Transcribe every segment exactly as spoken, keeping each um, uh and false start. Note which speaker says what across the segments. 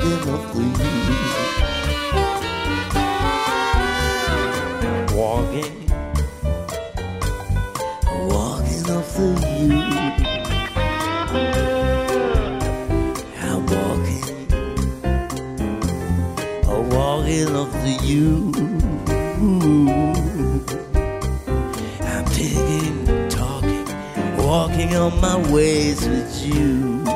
Speaker 1: walking up the U. Walking, walking up the U. I'm walking, I'm walking up the U. I'm digging, talking, walking on my ways with you.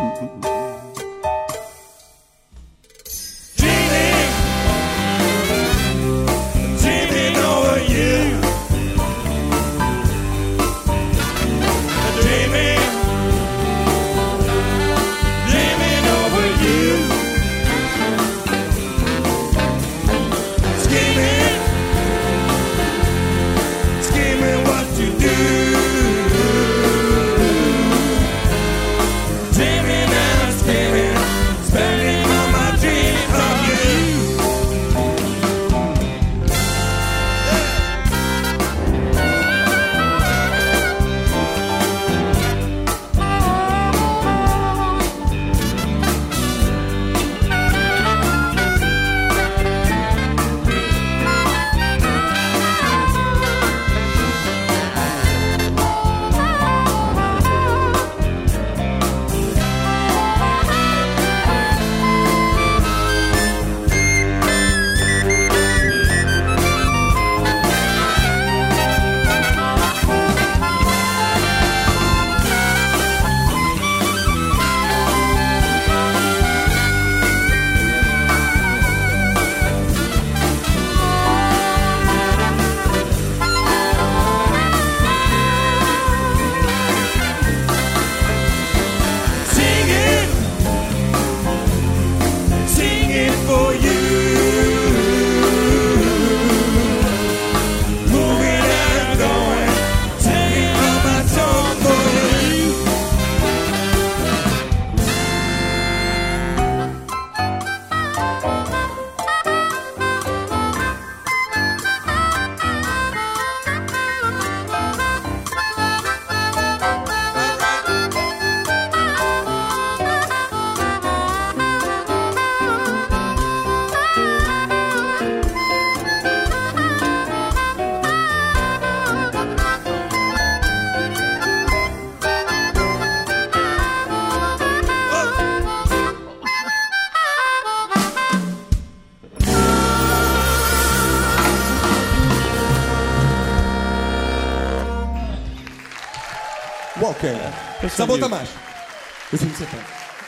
Speaker 2: walking. Sabotage. Köszönjük szépen.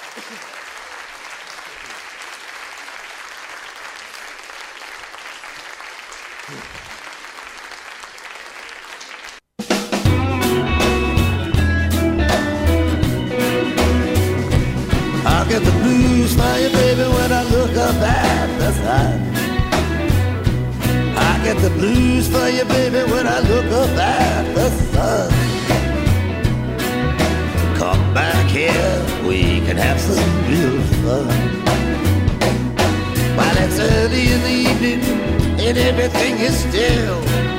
Speaker 1: I'll get the blues for you, baby, when I look up at the sun. I get the blues for you, baby, when I look up at the sun. Come back here, we can have some real fun. While it's early in the evening and everything is still.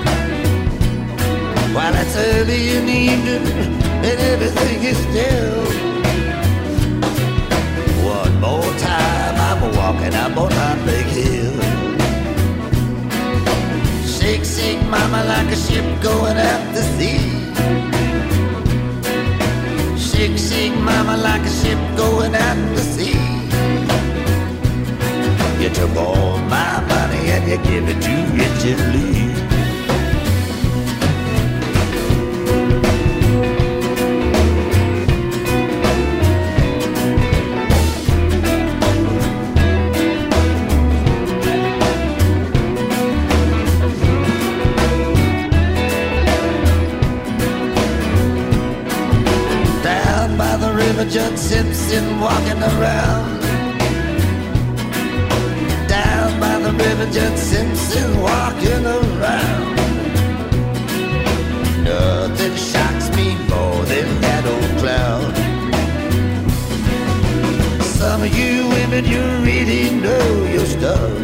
Speaker 1: While it's early in the evening and everything is still. One more time, I'm walking up on that big hill. Shake, shake, mama, like a ship going out to sea. Shake, shake, mama, like a ship going out to sea. You took all my money and you give it to Richard Lee. Judge Simpson walking around. Down by the river, Judge Simpson walking around. Nothing shocks me more than that old cloud. Some of you women, you really know your stuff.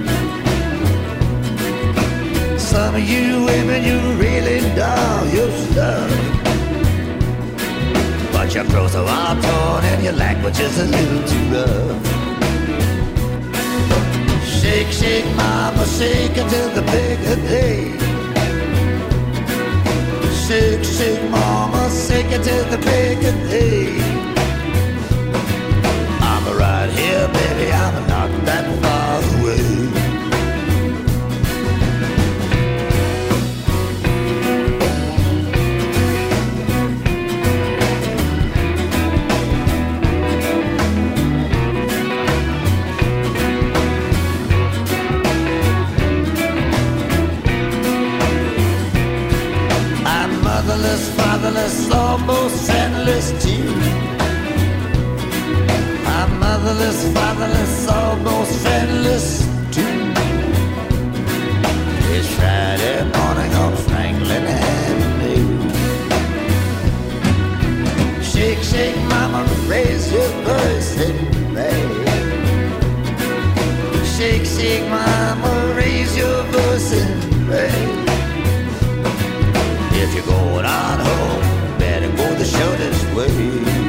Speaker 1: Some of you women, you really know your stuff. But your clothes are all torn and your language is a little too rough. Shake, shake, mama, shake until the break of day. Shake, shake, mama, shake until the break of day. I'm right here, baby, I'm not that far away. Motherless, fatherless, almost friendless too. I'm motherless, fatherless, almost friendless too. It's Friday morning on Franklin Avenue. Shake, shake, mama, raise your voice and pray. Shake, shake, mama, raise your voice and pray. If you're going on home, better go the shortest way.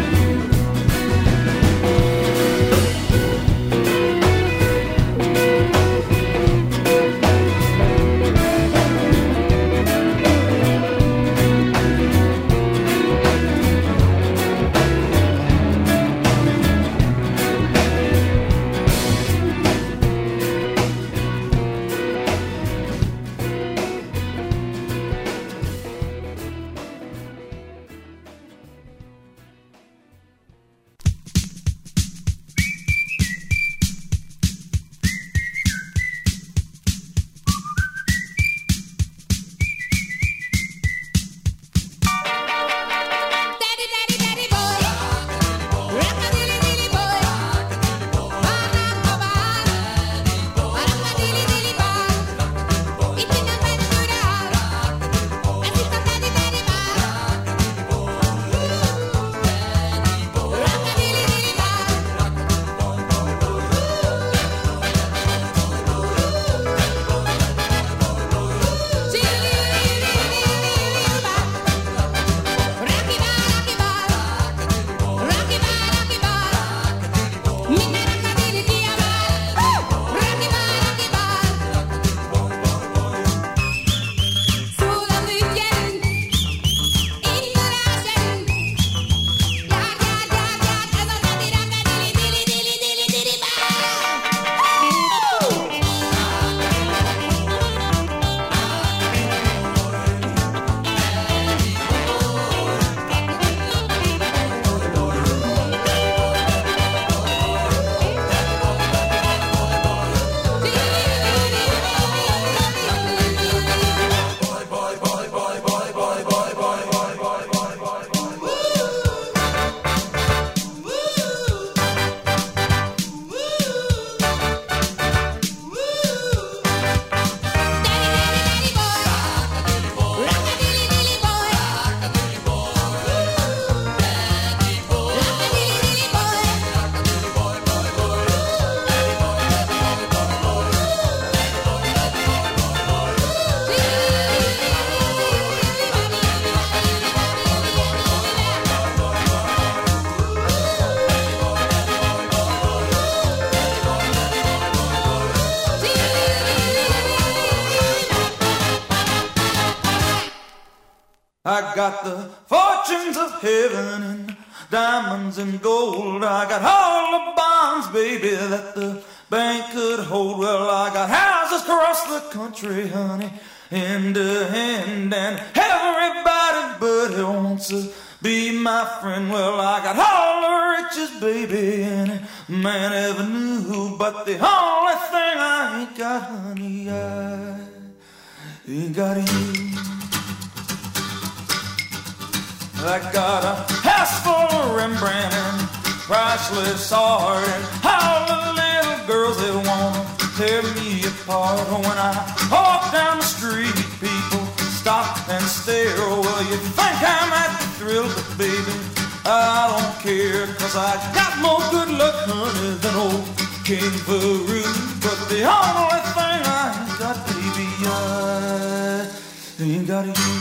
Speaker 3: I got the fortunes of heaven and diamonds and gold. I got all the bonds, baby, that the bank could hold. Well, I got houses across the country, honey, hand to hand, and everybody but he wants to be my friend. Well, I got all the riches, baby, any man ever knew, but the only thing I ain't got, honey, I ain't got you. I got a house full of Rembrandt and priceless art, and all the little girls that wanna tear me apart. When I walk down the street, people stop and stare. Well, you think I might be thrilled, but baby, I don't care, 'cause I got more good luck, honey, than old King Farouk. But the only thing I ain't got, baby, I ain't got you.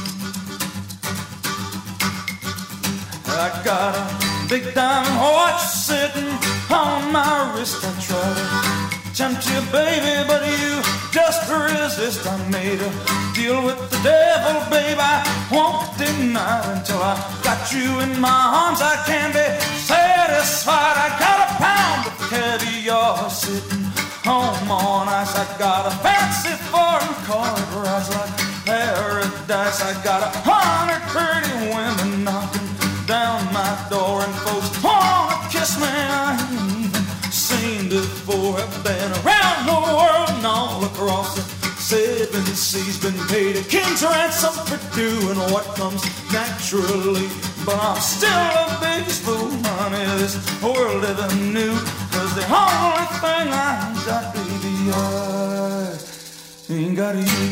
Speaker 3: I got a big diamond watch sitting on my wrist. I try to tempt you, baby, but you just resist. I made a deal with the devil, babe, I won't deny it. Until I got you in my arms, I can't be satisfied. I got a pound of caviar sitting home on ice. I got a fancy foreign car that rides like paradise. I got a hundred pretty women knocking down my door, and folks wanna kiss me. I ain't even seen before. I've been around the world and all across the seven seas, been paid a king's ransom for doing what comes naturally. But I'm still the biggest fool, honey, this world ever knew. Cause the only thing I got, baby, I ain't got you.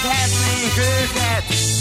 Speaker 4: cats and crickets.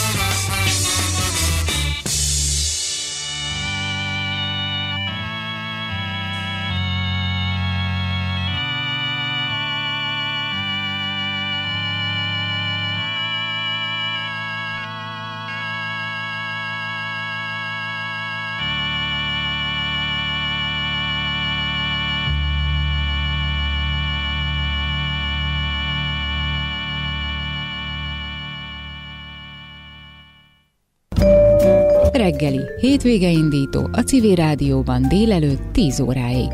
Speaker 5: Reggeli, hétvége indító a Civil Rádióban délelőtt tíz óráig.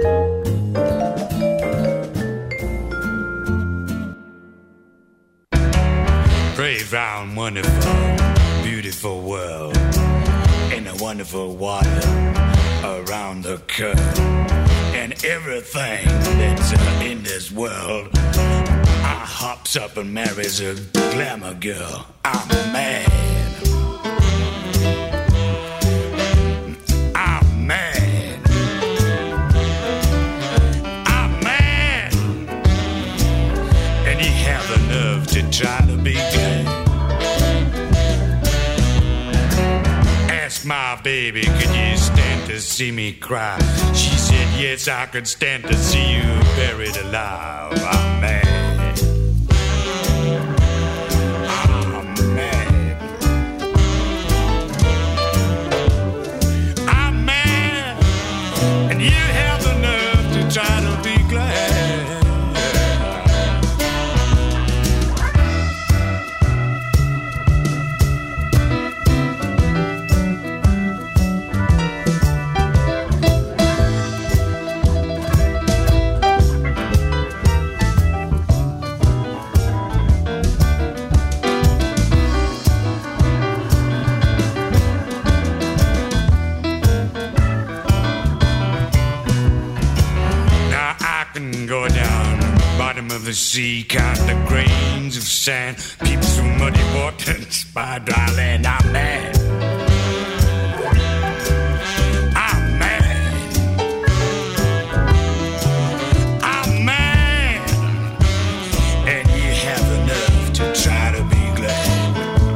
Speaker 6: Brave, round, wonderful, beautiful world. In a wonderful water around the curve. And everything that's uh, in this world, I hops up and marries a glamour girl. I'm mad. Try to be glad. Ask my baby, could you stand to see me cry? She said, yes, I could stand to see you buried alive. I'm mad. I'm mad. I'm mad. And you have the nerve to try to be glad. Go down bottom of the sea, count the grains of sand, peep through muddy water and spy dry land. I'm mad. I'm mad. I'm mad. And you have the nerve to try to be glad.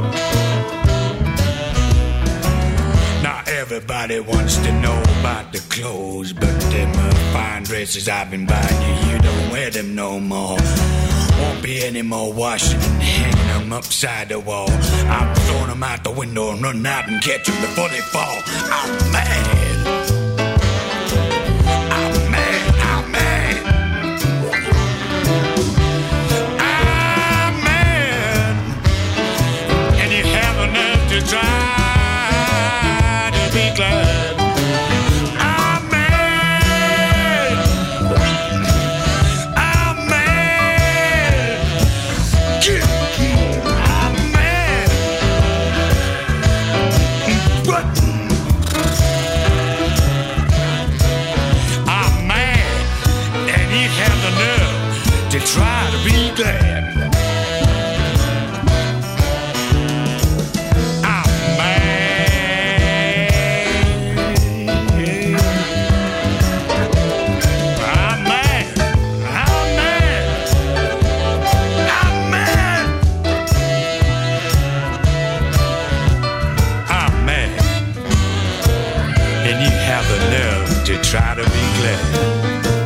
Speaker 6: Now everybody wants to know about the clothes, but them uh, fine dresses I've been buying you, you don't wear them no more. Won't be any more washing and hanging them upside the wall. I'm throwing them out the window and running out and catch them before they fall. I'm mad. I'm mad. I'm mad. I'm mad. And you have the nerve to try to be glad. Try to be glad. I'm mad. I'm mad. I'm mad. I'm mad. I'm mad. And you have the nerve to try to be glad.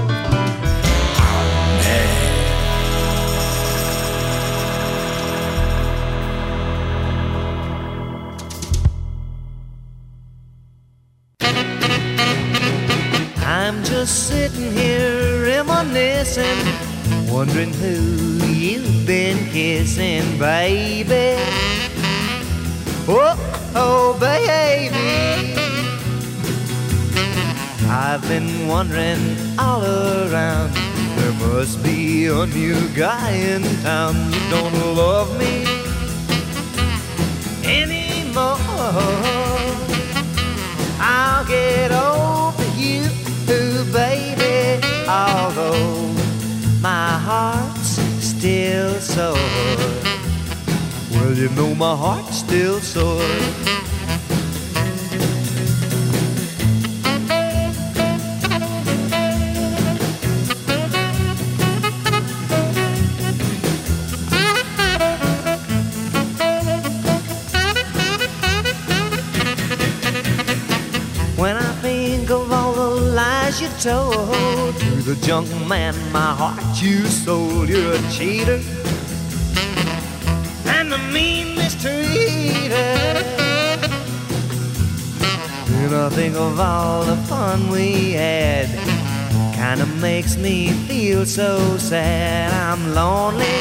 Speaker 4: I'm just sitting here reminiscing, wondering who you've been kissing, baby. Oh, oh, baby. I've been wondering all around, there must be a new guy in town who don't love me anymore. I'll get over you, baby, although my heart's still sore. Well, you know my heart's still sore. you told to the junk man my heart you sold. You're a cheater and a mean mistreater. And I think of all the fun we had, kinda makes me feel so sad. I'm lonely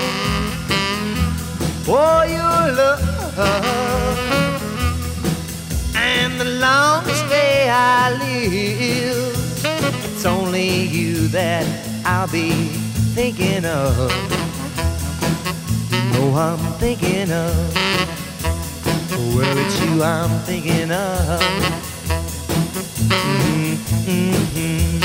Speaker 4: for your love, and the longest day I live, it's only you that I'll be thinking of. You know I'm thinking of. Well, it's you I'm thinking of. Mm-hmm, mm-hmm.